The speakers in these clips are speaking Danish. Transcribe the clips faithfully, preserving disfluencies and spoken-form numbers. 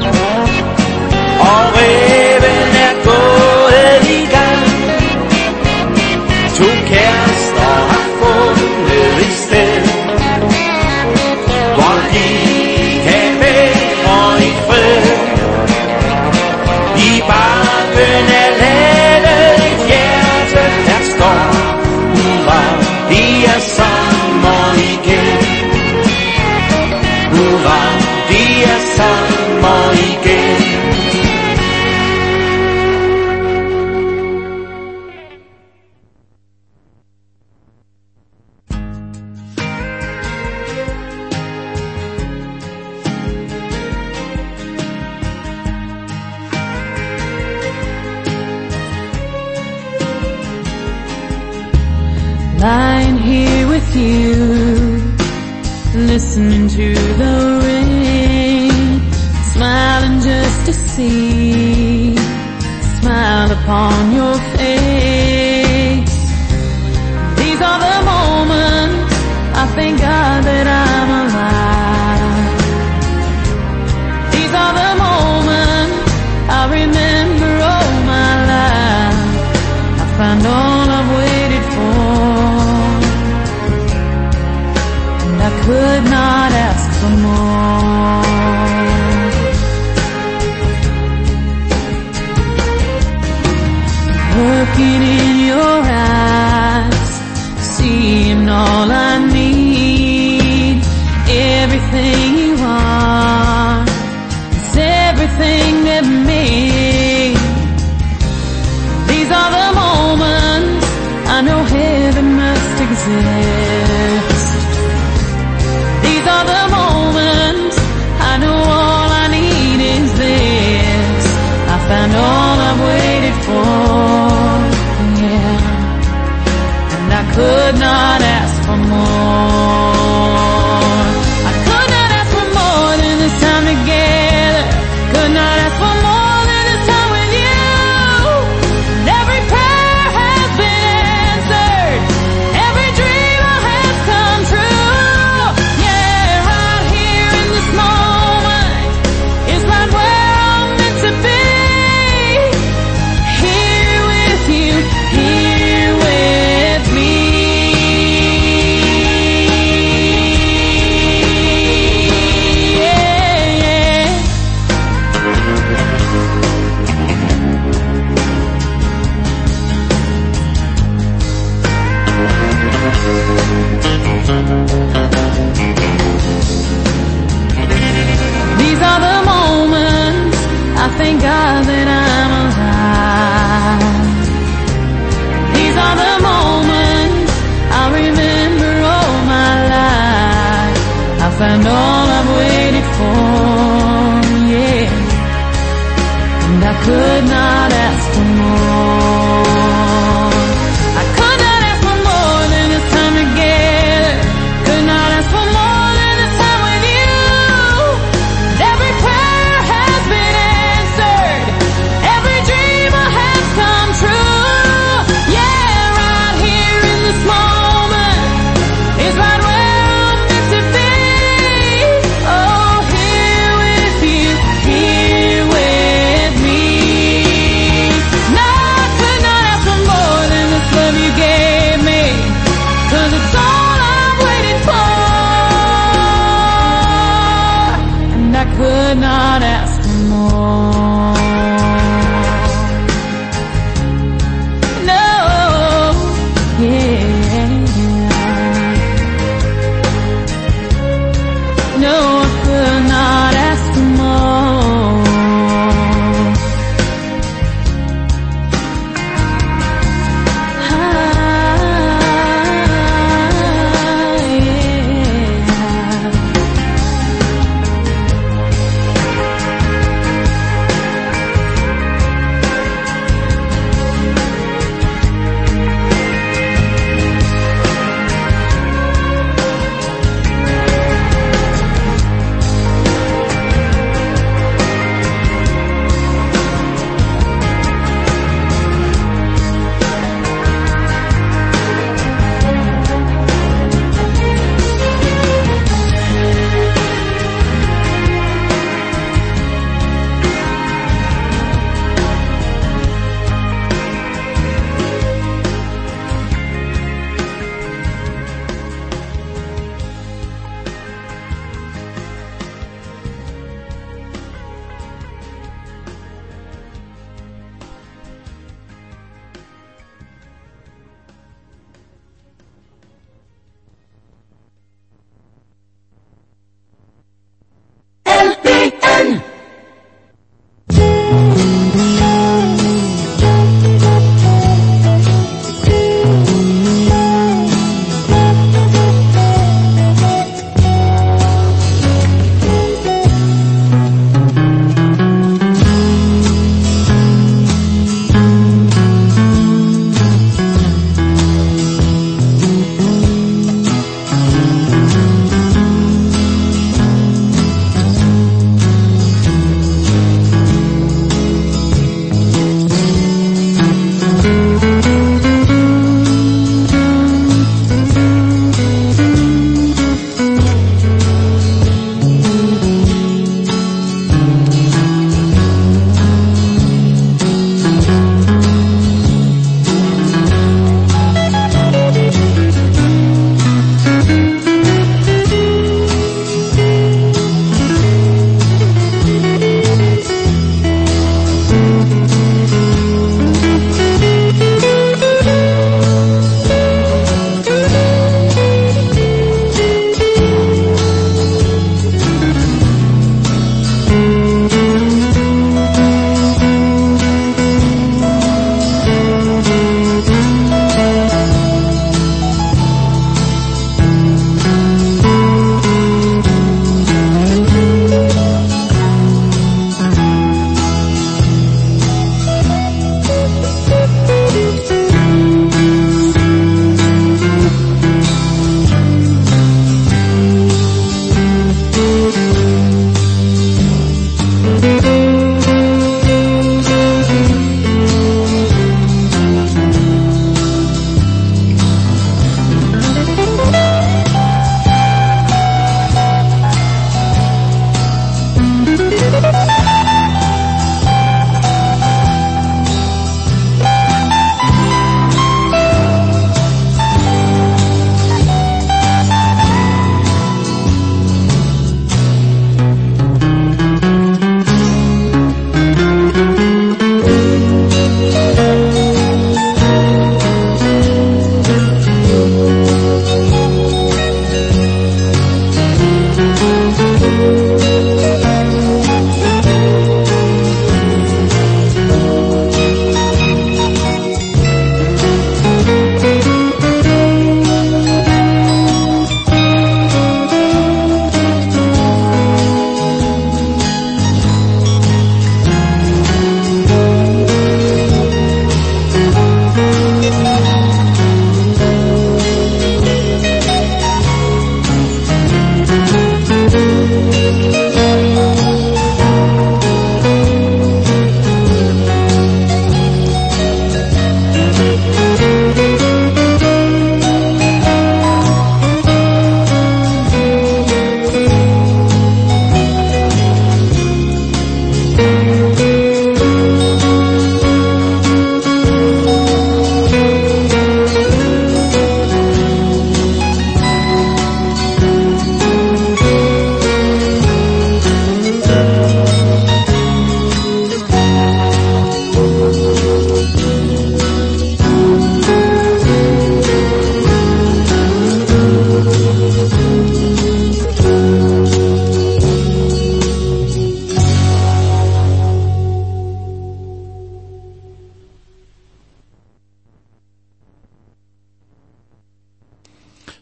Og reven er gået i gang. To kærester har fundet et sted, hvor de kan være i fred. I bakken er ladet et hjerte, der står hurra, det er sommer igen. Hurra, det er sommer igen. Lying here with you, listening to the rain, smiling just to see the smile upon your face. These are the moments I thank God that I'm alive. These are the moments I remember all my life. I found all I've waited for, I could not ask for more. Working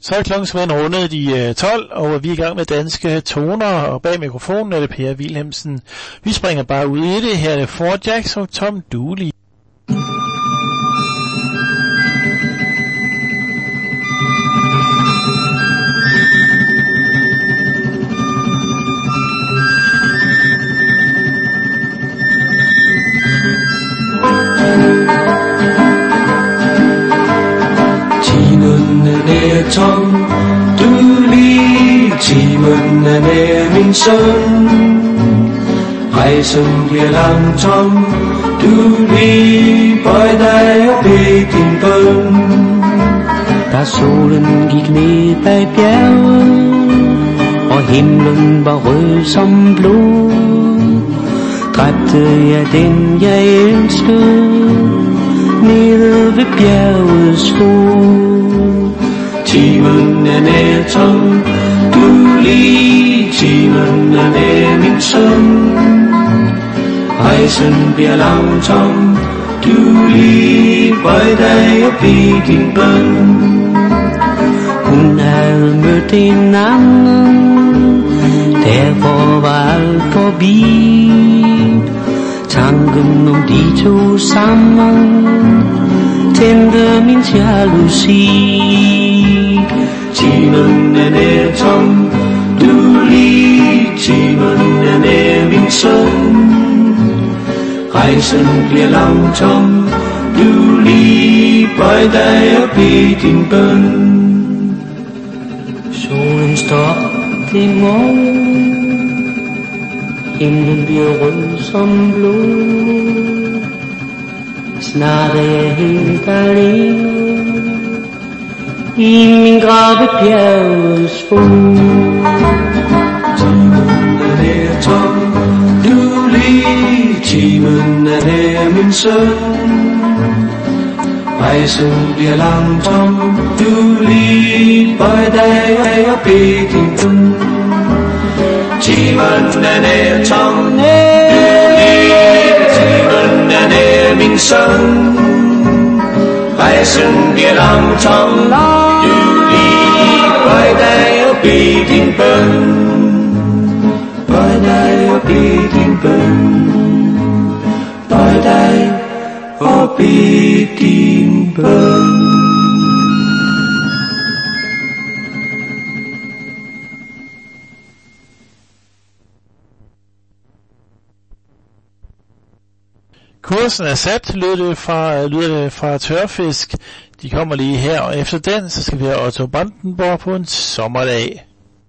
Så er klokken som en rundet de tolv, og vi er i gang med danske toner, og bag mikrofonen er det Per Wilhelmsen. Vi springer bare ud i det. Her er det Four Jacks og Tom Dooley. Tom Dooley, timen er nær min søn. Rejsen bliver lang, Tom Dooley, bøj dig og bed din bøn. Da solen gik ned bag bjerget, og himlen var rød som blod, dræbte jeg den jeg elskede, nede ved bjergets fod. Timen er nær, Tom Dooley, timen er nær, min søn. Rejsen bliver lang, Tom Dooley, bøj dig og bed din bøn. Hun havde mødt en anden, derfor var alt forbi. Tanken om de to sammen tændte min jalousi. Timen er nær, Tom Dooley, timen er nær, min søn. Rejsen bliver lang, Tom Dooley, bøj dig og bed din bøn. Solen står op til morgen, himlen bliver rød som blod. Snart er jeg helt alene i min grav ved bjergets fod. Timen er nær, Tom Dooley, timen er nær, min søn. Rejsen bliver lang, Tom Dooley, bøj dig og bed din bøn. Timen er nær, Tom Dooley, timen er nær, min søn. Rejsen bliver lang, Tom Dooley, bøj dig og bed din bøn. Bøj dig og bed din bøn. Bøj dig og bed din bøn. Kursen er sat, lyder det fra, lyder det fra Tørfisk. De kommer lige her, og efter den, så skal vi have Otto Brandenborg på en sommerdag.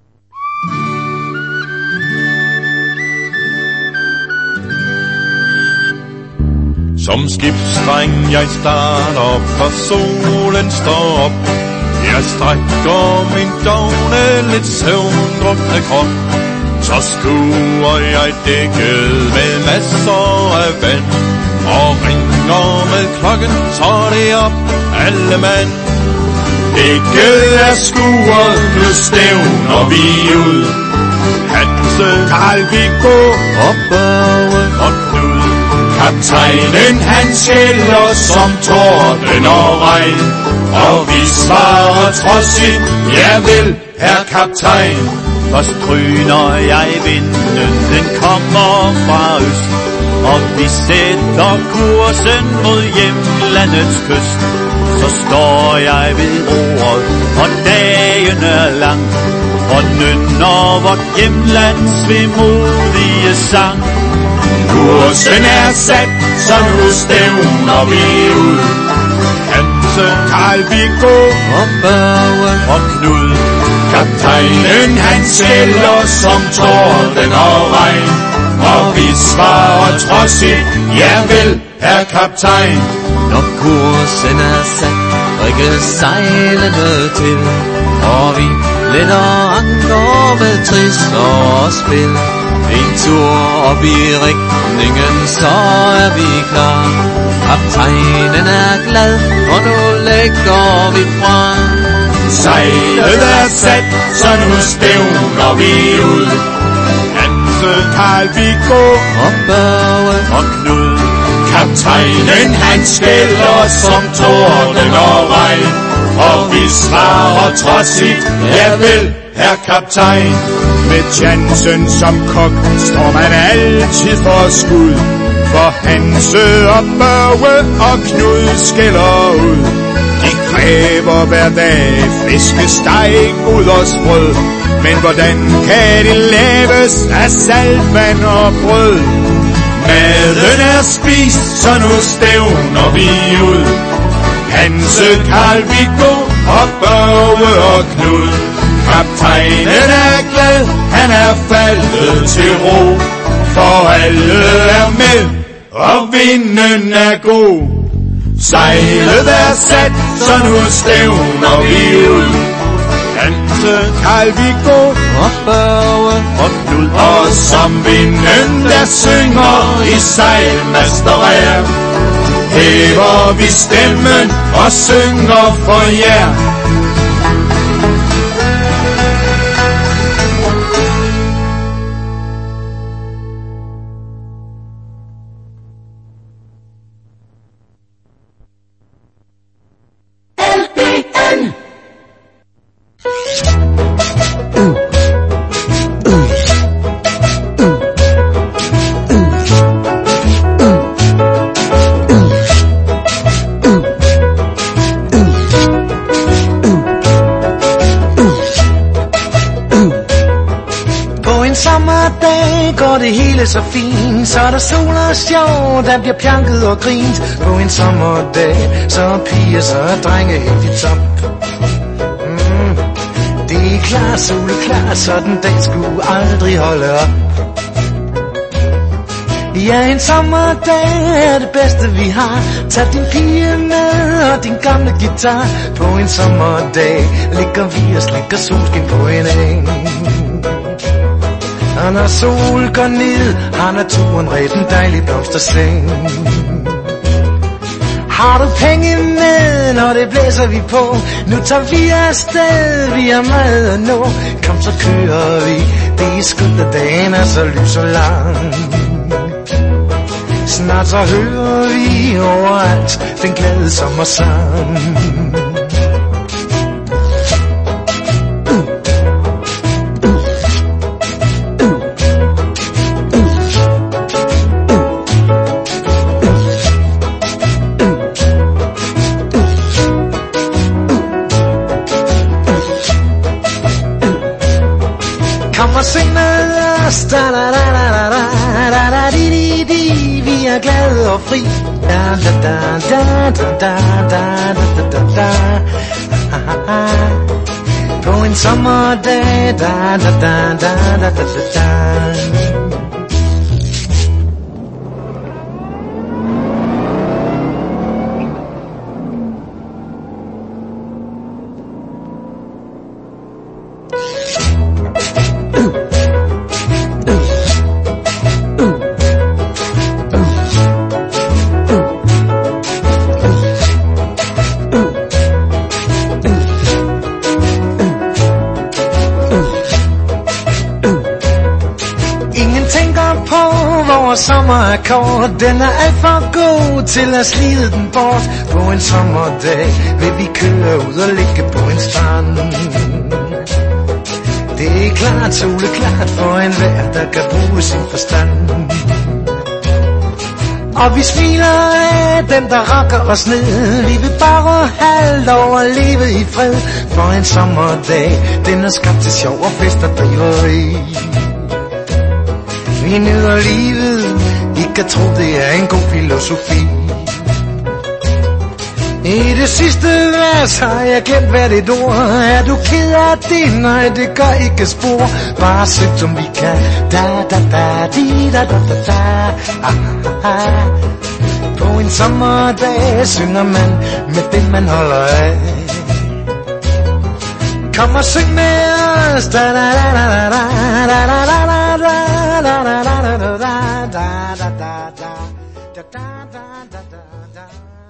Som skibsdreng jeg starter, for solen står op. Jeg strækker min dogne lidt søvndrukne krop. Så skuer jeg dækket med masser af vand, og ringer med klokken, så det op alle mand. Dækket er skuret, nu stævner vi ud. Hanse, Karl Viggo og Børge og Knud. Kaptajnen han skælder som torden og regn, og vi svarer trodsigt, ja vel, herr kaptajn. Først tryner jeg vinden, den kommer fra øst, og vi sætter kursen mod hjemlandets kyst. Så står jeg ved roret, og dagen er lang, og nynner vort hjemlands vemodige sang. Kursen er sat, så nu stævner vi ud. Hanse, Karl Viggo og Børge og Knud. Kaptajnen han skælder som torden og regn, og vi svarer trodsigt, ja vel, herr kaptajn. Når kursen er sat, rykker sejlene til, og vi letter anker med trist og spil. En tur op i riktningen, så er vi klar. Kaptajnen er glad, og nu lægger vi fra. Sejlet er sat, så nu stævner vi ud. Hanse, Karl Viggo og Børge og Knud. Kaptajnen han skælder som torden og regn, og vi svarer trodsigt, ja vel, herr kaptajn. Med chancen som kok står man altid for skud, for Hanse og Børge og Knud skælder ud. De kræver hver dag flæskesteg, ud og sprød, men hvordan kan det laves af saltvand og brød? Maden er spist, så nu stævner vi ud. Hanse, Karl, Viggo og Børge og Knud. Kaptajnen er glad, han er faldet til ro, for alle er med, og vinden er god. Sejlet er sat, så nu stævner vi ud. Hanse, Karl, Viggo og Børge og Knud. Og som vinden der synger i sejlmasterer, hæver vi stemmen og synger for jer. Det hele så fint, så er der sol og sjov, der bliver pjanket og grint. På en sommerdag, så er piger, så er drenge helt i top. mm. Det er klart, soleklart, så den dag skulle aldrig holde op. Ja, en sommerdag er det bedste vi har. Tag din pige med og din gamle guitar. På en sommerdag ligger vi og slikker solskin på en eng. Og når sol går ned, har naturen ret en dejlig blomsterseng. Har du penge med, når det blæser vi på? Nu tager vi afsted, vi har meget at nå. Kom, så kører vi, det er skønt, at dagen er så lys og lang. Snart så hører vi overalt den glade sommersang. Syng med os, da da da da da da da di di di. Vi er glade og fri. Da da da da da da da da da da. På en sommerdag, da da da da da da da. Sommerakord, den er alt for god til at slide den bort. På en sommerdag vil vi køre ud og ligge på en strand. Det er klart, soleklart for enhver, der kan bruge sin forstand. Og vi smiler af dem, der rokker os ned. Vi vil bare have lov at leve i fred. For en sommerdag, den er skabt til sjov og fest og driveri. Vi nyder livet, I kan tro det er en god filosofi. I det sidste vers har jeg glemt hvert et ord. Er du ked af det? Nej, det gør ikke spor. Bare syng som vi kan. Da da da di da da da da. Ah, ah, ah. På en sommerdag synger man med det man holder af. Kom og syng med os. Da da da da da da da da da da da da da da da da da da da da.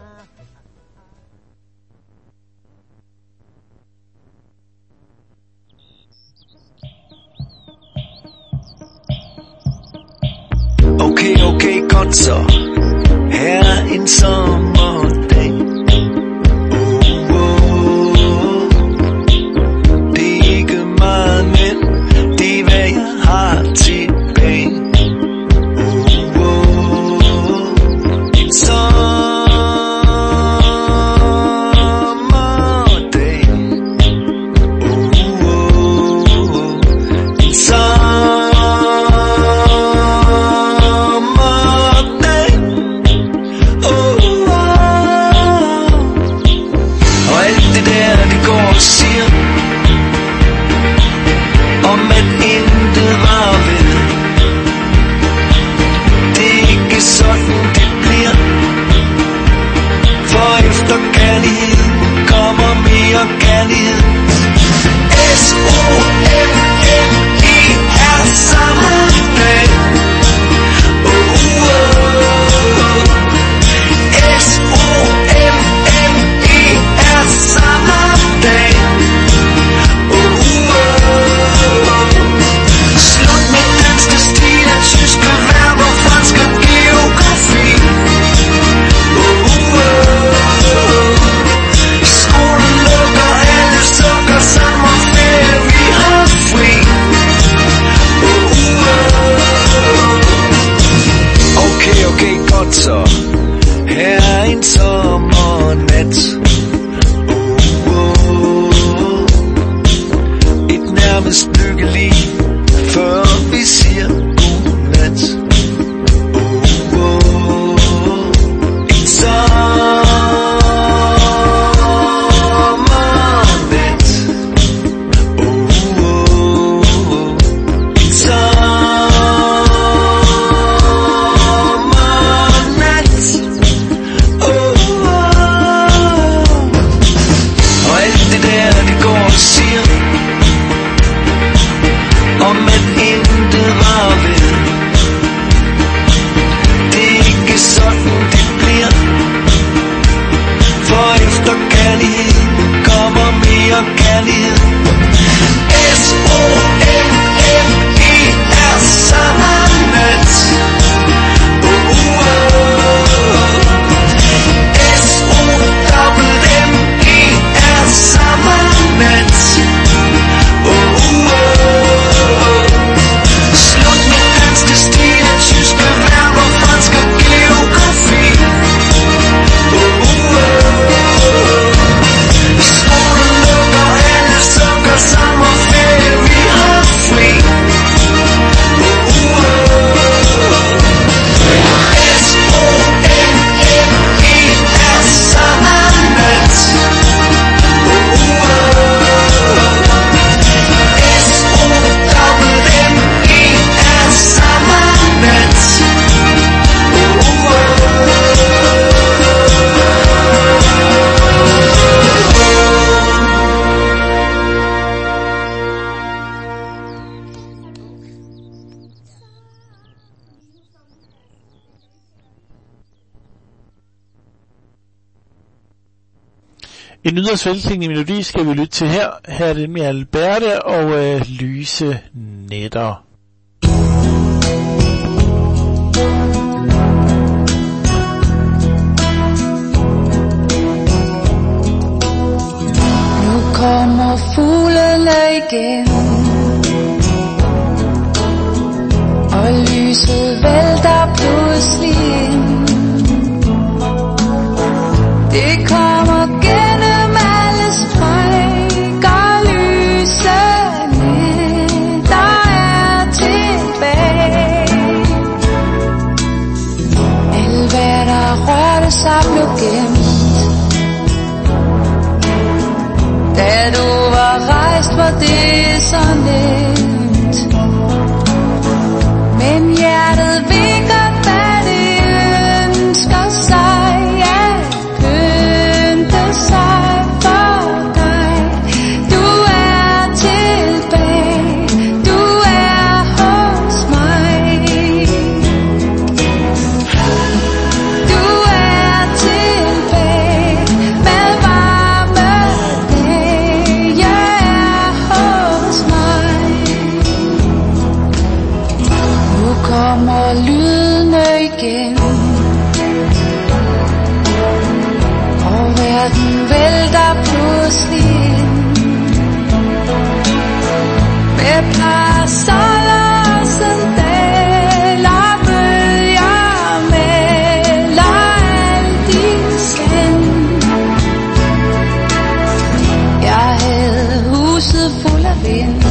Okay, okay, godt så. Her er en sommerdag. Oh, oh, godt så. Her er en sommernat. Oh, oh. Et nærmest lykkelig, før vi siger godnat. Oh, oh. En sommernat. Oh, oh. En sommernat. Oh, oh. Og alt det der, det går og siger, om at intet var ved. Det er ikke sådan det bliver, for efter kærlighed kommer mere kærlighed. S O M M E er sommernat. Oh, oh. S O M M E er sommernat. Oh, oh. Slut med danske stile, tyske verber, fransk og geografi. Oh, oh. Skolen lukker, alle sukker, sommerferie, vi har fri. Oh, oh. S O M M E er sommernat. Oh, oh. S O M M E er sommernat. En yderst velklingende melodi skal vi lytte til her. Her er det med Alberte og øh, Lyse Nætter. Nu kommer fuglene igen, og lyset vælter pludselig ind. Det kommer gennem alle strækker, lysene, der er tilbage. Alt hvad der rørte sig blev gemt, da du var rejst, var det så nemt. Men hjertet vinker, hvad det ønsker sig, at pynte sig for dig. Du er tilbage, du er hos mig. Du er tilbage med varme dage, jeg er hos mig. Nu kommer lydene igen, og verden vælter pludselig ind. Med parasoller og sandaler, bølger melder alt i skin. Jeg havde huset fuld af vind,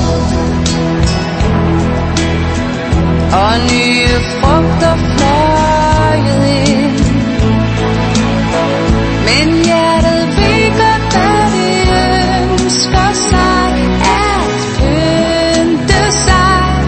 og nye frugter fløjet ind. Men hjertet ved godt, hvad det ønsker sig, at pynte sig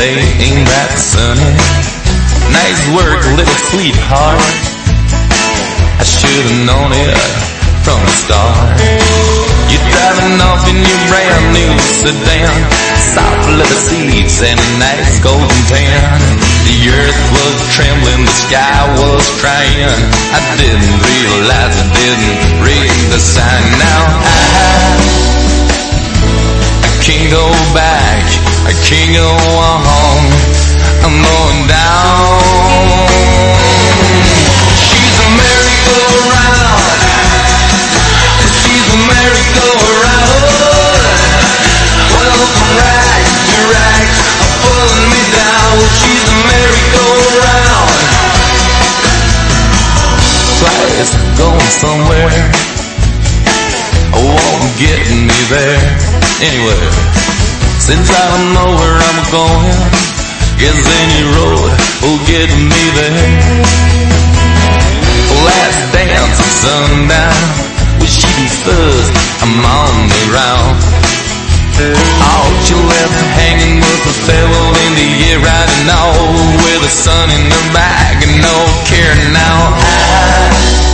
day ain't that sunny. Nice work, little sweetheart. I should've known it from the start. You're driving off in your brand new sedan, soft leather seats and a nice golden tan. The earth was trembling, the sky was crying. I didn't realize I didn't read the sign. Now I, I can't go back, I can't go on, I'm going down. She's a merry-go-round, she's a merry-go-round. Well, from rag to rag, pulling me down. She's a merry-go-round, flights going somewhere, won't get me there. Anyway, since I don't know where I'm going, guess any road will get me there. Last dance at sundown, with sheepy fuzz, I'm on the round. All you left hanging was a fellow in the air, riding all with the sun in the back and no care. Now I,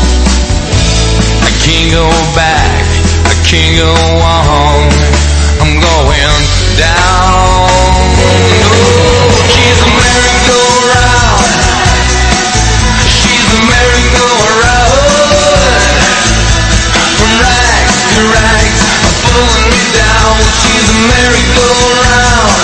I can't go back, I can't go on, I'm going down. Oh, she's a merry-go-round, she's a merry-go-round. From rags to rags, pulling me down. She's a merry-go-round.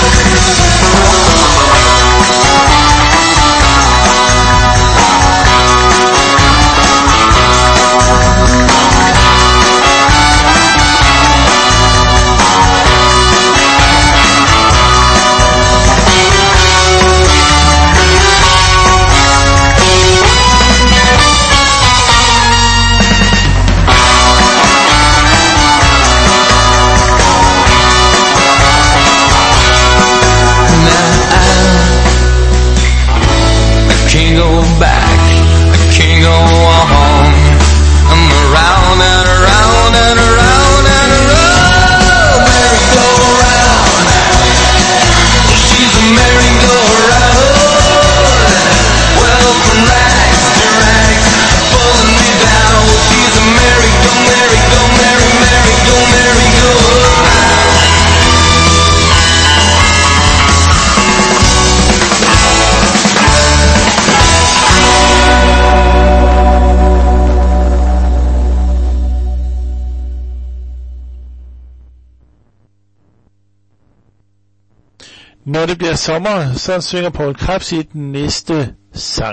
Når det bliver sommer, så synger Poul Krebs i den næste sang.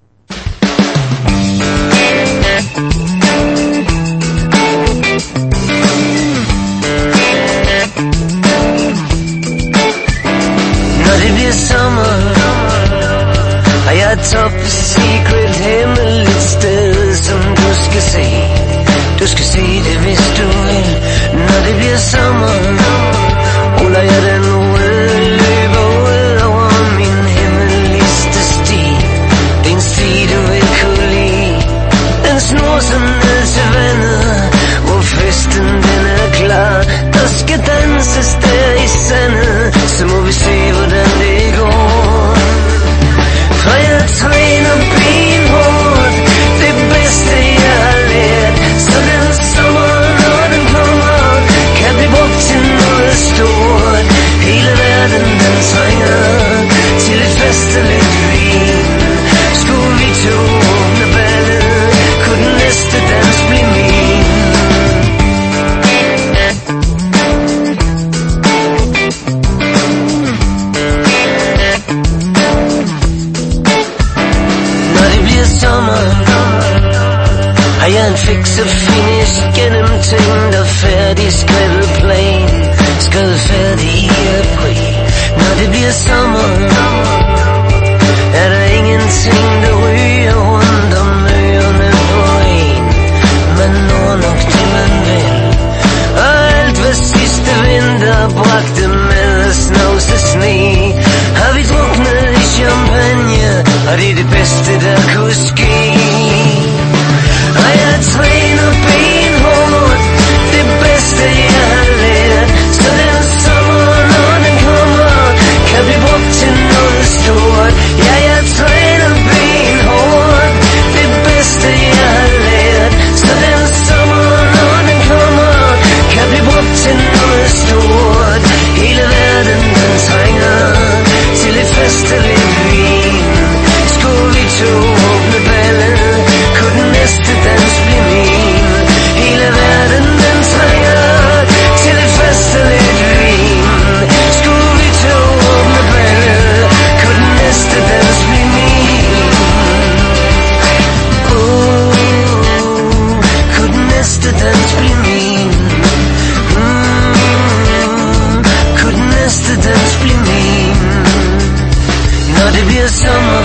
Når det bliver sommer, har jeg et top secret hemmeligt sted, som du skal se. Du skal se det, hvis du vil. Når det bliver sommer, ruller jeg den røde løber ud over min hemmeligste sti. Det er en sti, du vil kunne lide. Den snor sig ned til vandet, hvor festen den er klar. Der skal danses der i sandet, så må vi se, hvordan det går. For jeg træner benhårdt, det bedste jeg har lært. Så den sommer, når den kommer, kan blive brugt til noget stort. Hele verden den trænger til et festeligt vin. Skulle vi to åbne ballet, kunne den næste dans blive min. Når det bliver sommer, har jeg en fix og finish gennemtænkt og færdig skrevet plan. Skrevet færdig i april. Når det bliver sommer, er der ingenting der ryger rundt om ørerne på en. Man når nok det man vil, og alt hvad sidste vinter bragte med snavse sne, har vi druknet i champagne, og det er det bedste der kunne ske. Og jeg træner benhårdt, det bedste jeg har lært. Så den sommer, når den kommer, kan blive brugt bliver sommer.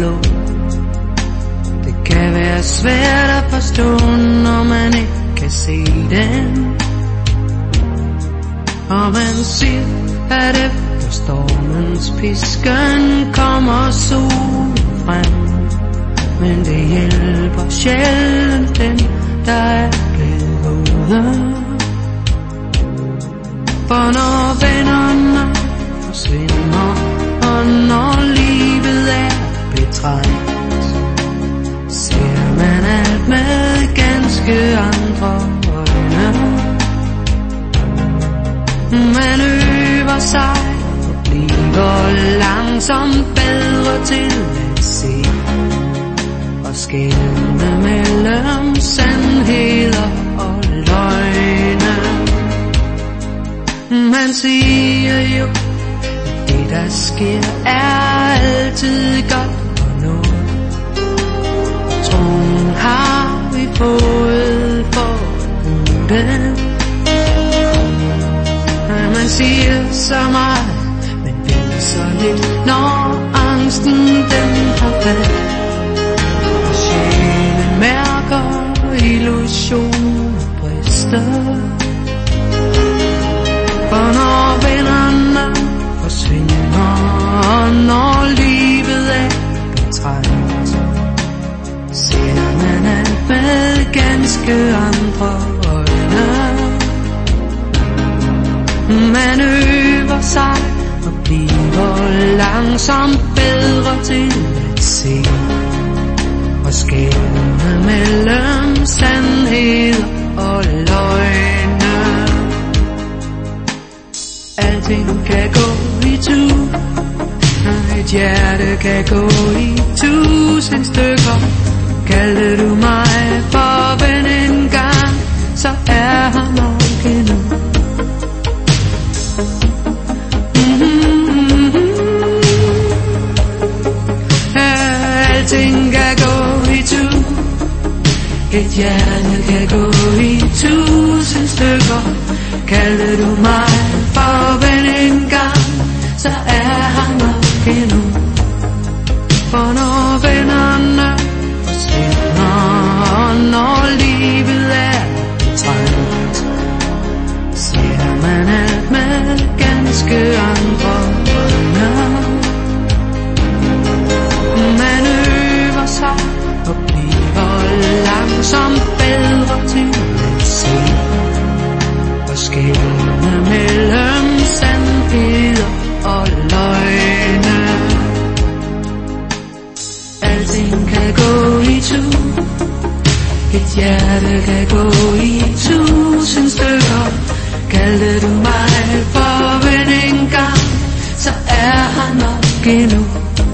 blå. Det kan være svært at forstå, når man ikke kan se den. Og man siger, at efter stormens pisken kommer solen frem. Men det hjælper sjældent den, der er blevet våde. For når vennerne forsvinder, og når livet er betrængt, ser man alt med ganske andre øjne. Man øver sig og bliver langsomt bedre til at se og skelne mellem sandheder og løgne. Man siger jo, at det der sker er altid godt og noget. Troen har vi fået for den. Man siger så meget, men ved så lidt, når angsten den har fat. Og sjælen mærker illusioner brister. For når vennerne forsvinder, og når livet er betrængt, ser man alt med ganske andre øjne. Man øver sig og bliver langsomt bedre til at se og skelne mellem sandheder og løgne. Alting kan gå i tu, et hjerte kan gå i tusind stykker. Kalder du mig for ven en gang, så er han nok endnu. Alting kan gå i tu, et hjerte kan gå i tusind stykker. Kalder du mig for ven en gang, så er han nok endnu. For når vennerne forsvinder, og når livet er betrængt, ser man alt med ganske andre øjne. Man øver sig og bliver langsomt bedre til at se og skelne mellem sandheder og løgne. Alting kan gå i tu, et hjerte kan gå i tusind stykker. Kalder du mig for ven en gang, så er han nok endnu.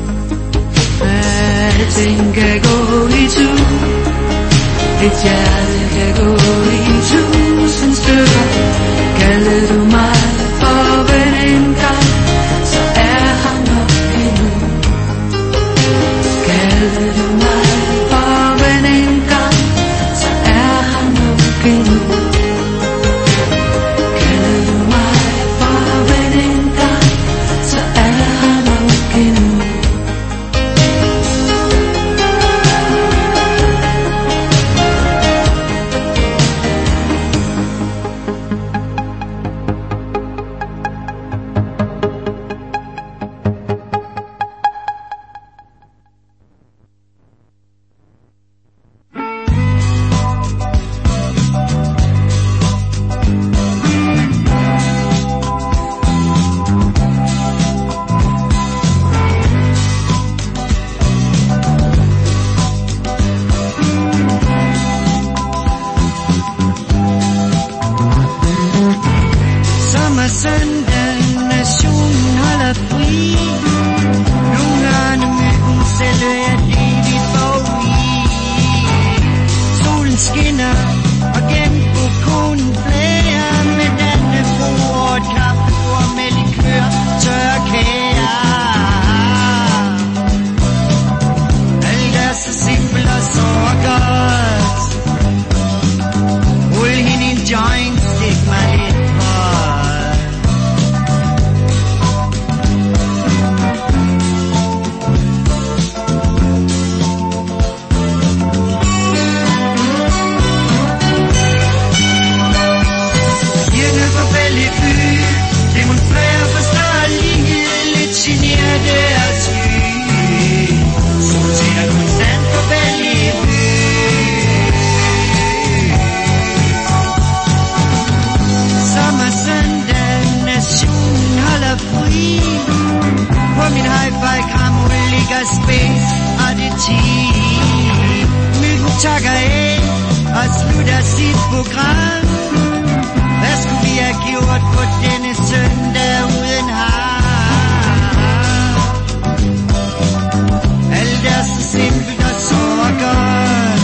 Alting kan gå i tu, et hjerte kan gå i tusind stykker. Kalder du mig for ven en gang, så er han nok endnu. Kalder du mig for ven en gang, så er han nok endnu. Kalder du mig for ven en gang, så er han nok endnu. vej Grammo ligger spids, og det er tid. Myggen takker af og slutter sit program. Hvad skulle vi have gjort på denne søndag uden ham? Alt er så simpelt og så godt.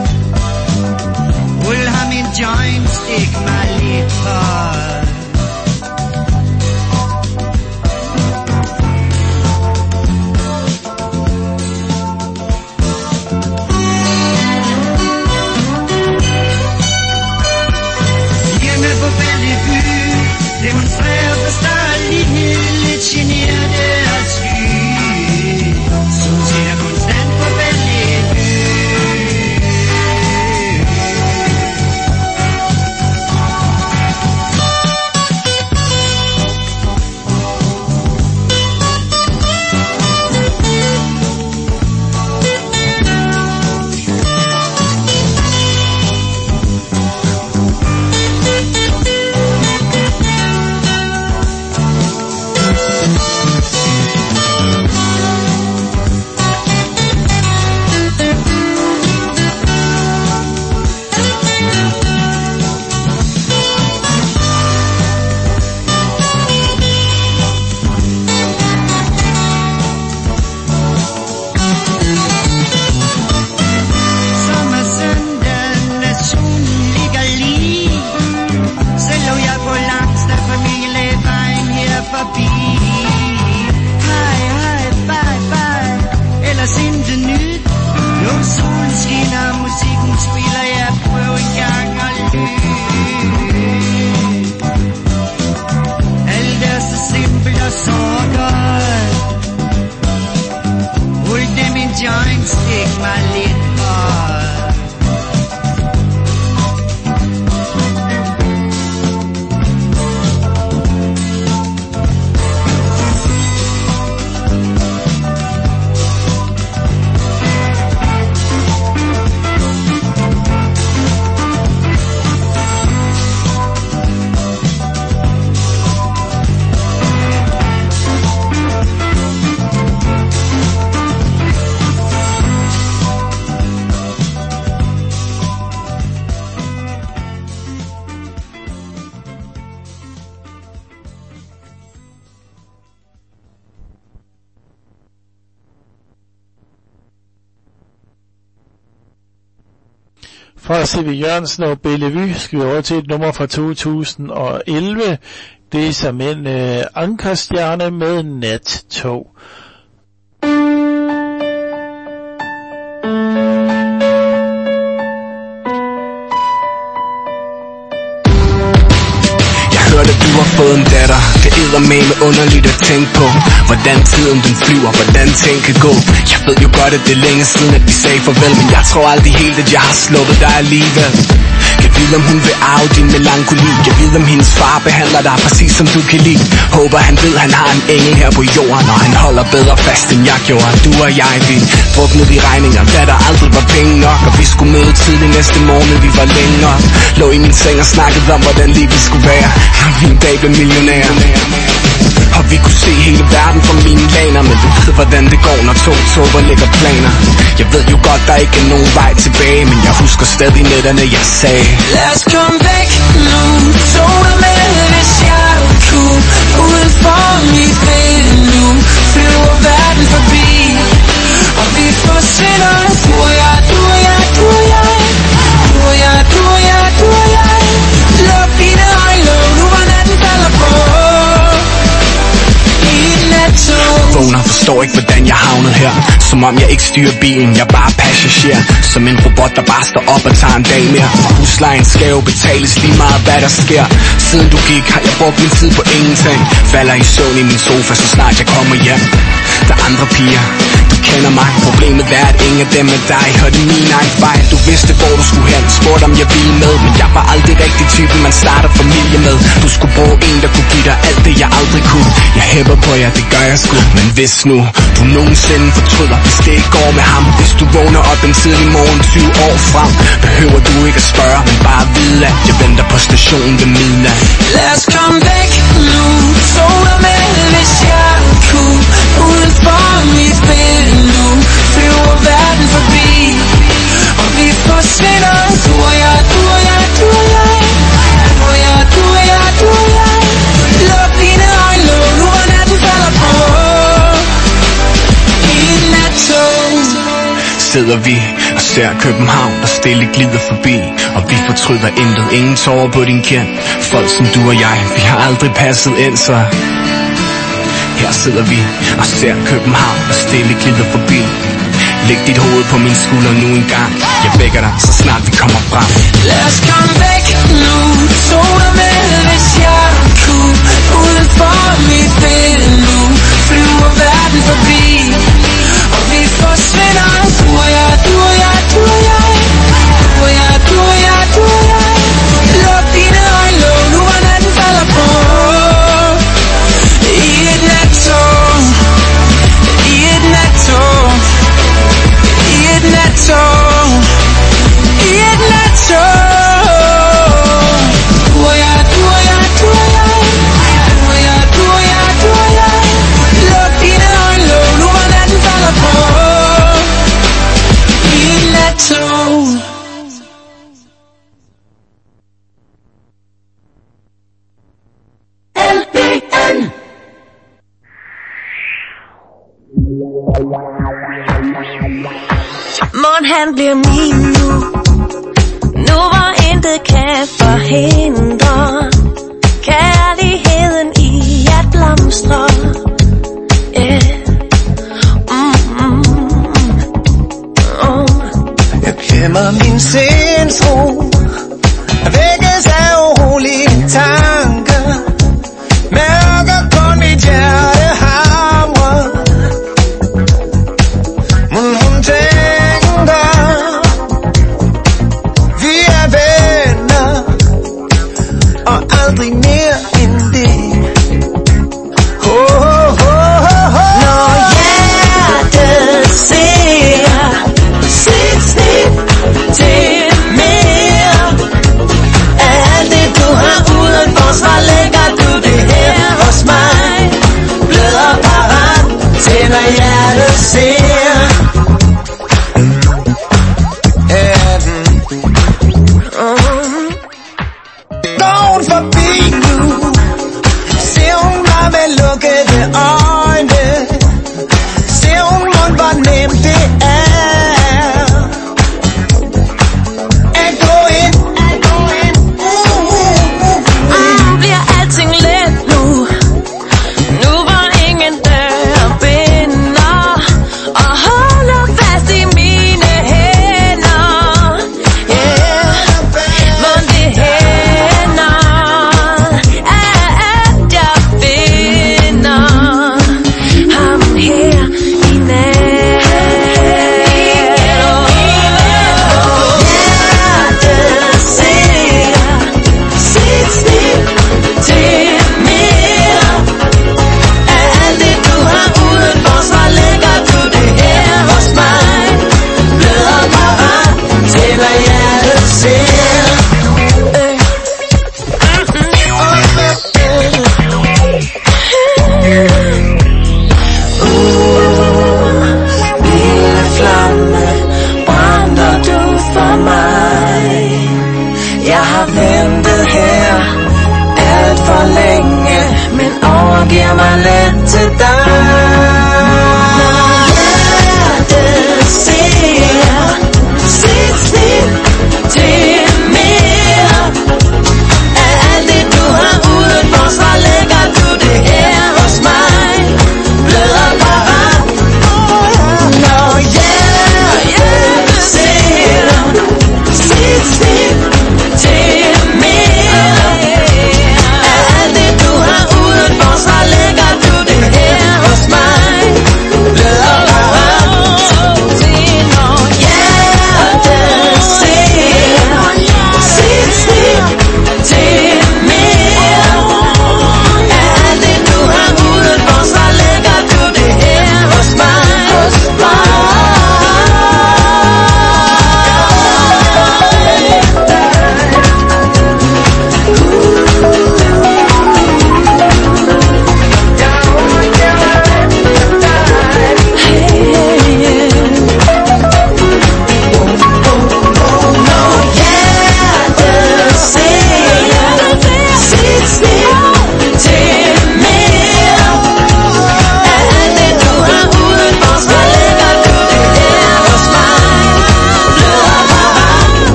Rul ham en joint, stik mig lidt for. Demonstrerer for startlighed, lidt generte og sky. Som ser konstant på Bellevue. Fra C V Jørgensen og Bellevue skal vi over til et nummer fra to tusind og elleve. Det er som en øh, ankerstjerne med nattog. hørte du har fået en datter. Det eddermame underligt at tænke på, hvordan tiden den flyver, hvordan ting kan gå. Jeg ved jo godt at det er længe siden at vi sagde farvel, men jeg tror aldrig helt at jeg har sluppet dig alligevel. Jeg ved om hun vil arve din melankoli. Jeg ved om hendes far behandler dig præcis som du kan lide. Håber han ved han har en engel her på jorden, og han holder bedre fast end jeg gjorde. Du og jeg, vi druknede de regninger, da der aldrig var penge nok. Og vi skulle møde tidlig næste morgen, vi var længere. Lå i min seng og snakkede om hvordan livet skulle være, når vi en dag blev millionærer. Og vi kunne se hele verden fra mine laner, men du ved hvordan det går, når to tåber lægger planer. Jeg ved jo godt der ikke er nogen vej tilbage, men jeg husker stadig nætterne jeg sagde: lad os komme væk nu, tog dig med hvis jeg kunne. Udenfor mit vindue flyver verden forbi, og vi forsvinder. Du og jeg, du og jeg, du og jeg, du og jeg, du og jeg, du og jeg. Luk dine øjne, nu hvor natten falder på. Vågner, forstår ikke hvordan jeg havnede her. Som om jeg ikke styrer bilen, jeg bare passager. Som en robot der bare står op og tager en dag mere. Og huslejen skal jo betales lige meget hvad der sker. Siden du gik har jeg brugt min tid på ingenting. Falder i søvn i min sofa så snart jeg kommer hjem. Der er andre piger, du kender mig. Problemet er at ingen af dem er dig. Og det er min egen fejl. Du vidste hvor du skulle hen, spurgte om jeg ville med. Men jeg var aldrig rigtig typen man starter familie med. Du skulle bruge en der kunne give dig alt det jeg aldrig kunne. Jeg hæpper på jer, det gør jeg sgu. Men hvis nu du nogensinde fortryder, hvis det ikke går med ham, hvis du vågner op en tidlig morgen tyve år frem, behøver du ikke at spørge, men bare vide at jeg venter på stationen ved midnat. Lad os komme væk nu, tog dig med hvis jeg kunne. Udenfor sidder vi og ser København, der stille glider forbi. Og vi fortryder intet, ingen tårer på din kind. Folk som du og jeg, vi har aldrig passet ind, så her sidder vi og ser København, der stille glider forbi. Læg dit hoved på min skulder nu en gang. Jeg vækker dig, så snart vi kommer frem. Lad os komme væk nu, to er med, hvis jeg kunne. Uden for mit vindue flyver verden forbi, og vi forsvinder. Du og jeg, du og jeg, du og jeg. Du og jeg, du og jeg, du og jeg. Luk dine øjne, låg nu, hvor natten falder på. I et nattog, i et nattog, i et nattog, i et nattog. Du og jeg, du og jeg, du og jeg. Du og jeg, du og jeg, du og jeg. Luk dine øjne, låg nu, hvor natten falder på. I et nattog. L B N. Morgen han bliver min nu. Nu hvor intet kan forhindre kærligheden i at blomstre. Yeah. Mm-hmm. Oh. Jeg glemmer min sindsro, vækkes af urolige tanker, mærker kun mit hjerte hamre. Men hun tænker, vi er venner, og aldrig mere end det. Oh, oh, oh, oh. Når hjertet ser sit snit til mere af alt det du har udenfor, så lægger du det her hos mig. Bløder parat til når hjertet ser. Går hun forbi nu, ser hun mig med lukkede øjne, ser hun mund, hvor nemt det er at gå ind. Mm, bliver alting let nu, nu hvor ingen dør binder, og holder fast i mine hænder. Yeah, mon det hænder, at jeg finder ham her i nat. Hjertet ser sit snit til mere af alt det du har udenfor, så lægger du det her hos mig. Bløder parat til hvad hjertet ser. Øh. Uh, lille flamme, brænder du for mig? Jeg har ventet her alt for længe, men overgiver mig let til dig. Hjertet ser sit snit til mere af alt det du har udenfor, så lægger du det her hos mig. Bløder parat, når hjertet ser sit snit til mere af alt det du har udenfor, så lægger du det her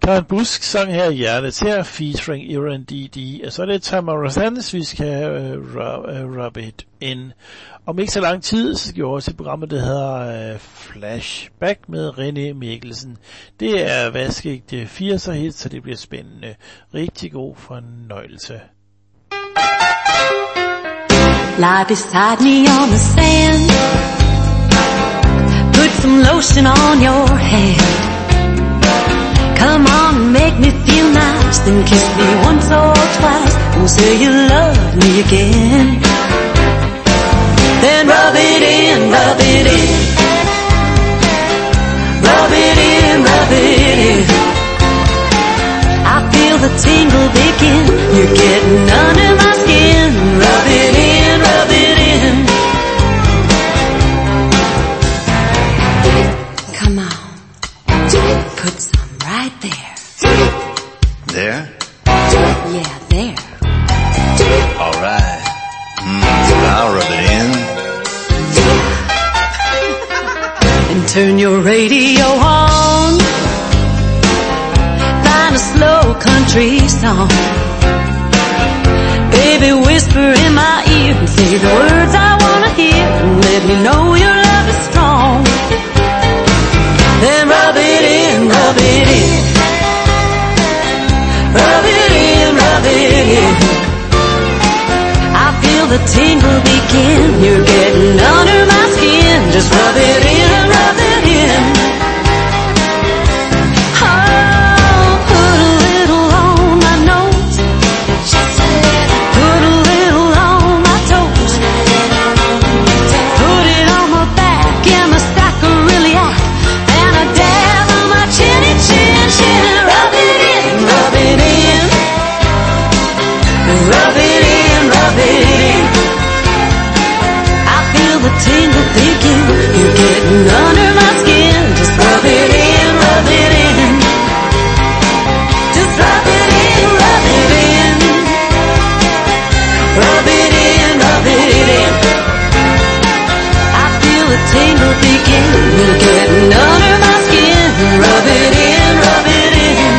Der er en busk-sang her i hjertet til featuring Iran D D, og så er det Tamara Sands, vi skal uh, rub, uh, rub it in. Om ikke så lang tid, så skal vi over til programmet, der hedder uh, Flashback med René Mikkelsen. Det er vaskeægte firser hit, så det bliver spændende. Rigtig god fornøjelse. Lie beside me on the sand. Put some lotion on your hand. Come on and make me feel nice. Then kiss me once or twice. And say you love me again. Then rub it in, rub it in. Rub it in, rub it in. I feel the tingle begin. You're getting under my skin. Rub it in, rub it in. Come on. Put some right there. There? Yeah, there. All right. Mm, I'll rub it in. And turn your radio on. Find a slow country song. Baby, whisper in my ear and say the words I wanna hear. And let me know your love is strong. Then rub it in, rub it in. Rub it in, rub it in. I feel the tingle begin. You're getting under my skin. Just rub it in, rub it in. Oh, put a little on my nose. Put a little on my toes. Put it on my back and my sacroiliac. And a dab on my chinny chin chin. Rub it in, rub it in. Rub it in, rub it in. I feel the tingle begin. You're getting under my skin. Just rub it in, rub it in. Just rub it in, rub it in. Rub it in, rub it in. I feel the tingle begin. You're getting under my skin. Rub it in, rub it in.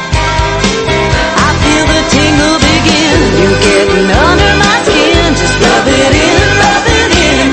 I feel the tingle begin. You're getting under my skin. Just rub it in, rub it in.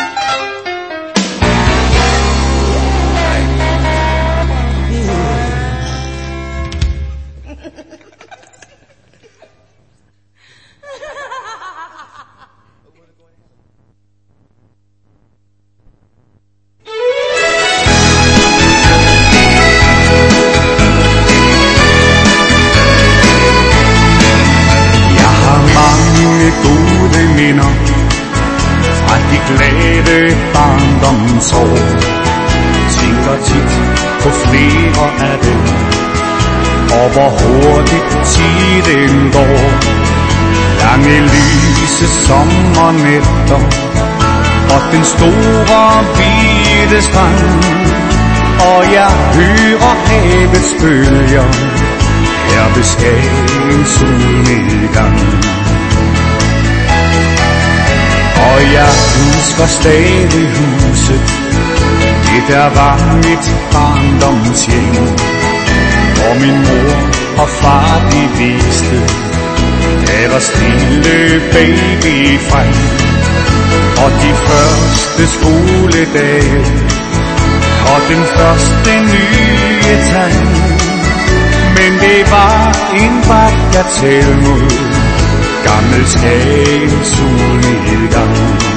Jeg har mange gode minder fra de glade barndomsår. Tænker tit på flere af dem, og hvor hurtigt tiden går. Lange lyse sommernætter og den store hvide strand. Og jeg hører havets bølger her ved Skagens solnedgang. Og jeg husker stadig huset, det der var mit barndomshjem, hvor min mor og far de viste deres lille baby frem. Og de første skoledage og den første nye tand. Men det var en bagatel mod gammel Skagens solnedgang.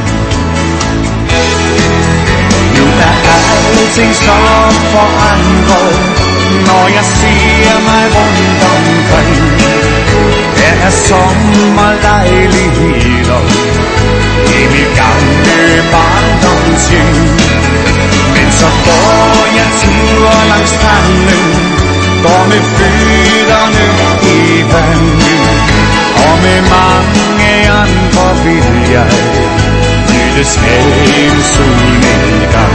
Nu er alting så forandret, når jeg ser mig rundt omkring. Der er sommerlejligheder i mit gamle barndomshjem. Men så går jeg ture langs stranden, går med fødderne i vandet, og med mange andre vil jeg nyde Skagens solnedgang.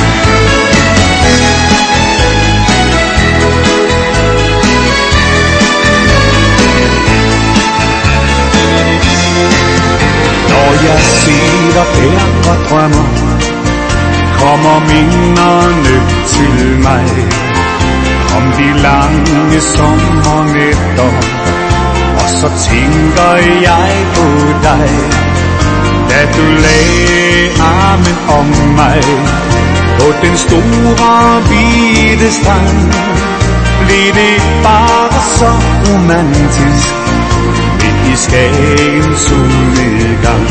Når jeg sidder der og drømmer, kommer minderne til mig. om de lange sommernætter, og så tænker jeg på dig, da du lagde armen om mig på den store hvide strand. Blev det bare så romantisk midt i Skagens solnedgang.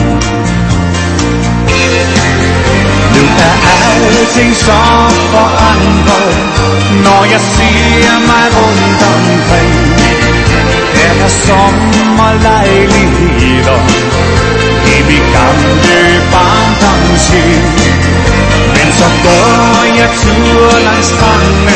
Nu er alting så forandret, når jeg ser mig rundt omkring. Der er sommerlejligheder i mit gamle barndomshjem. Men så går jeg tur langs stranden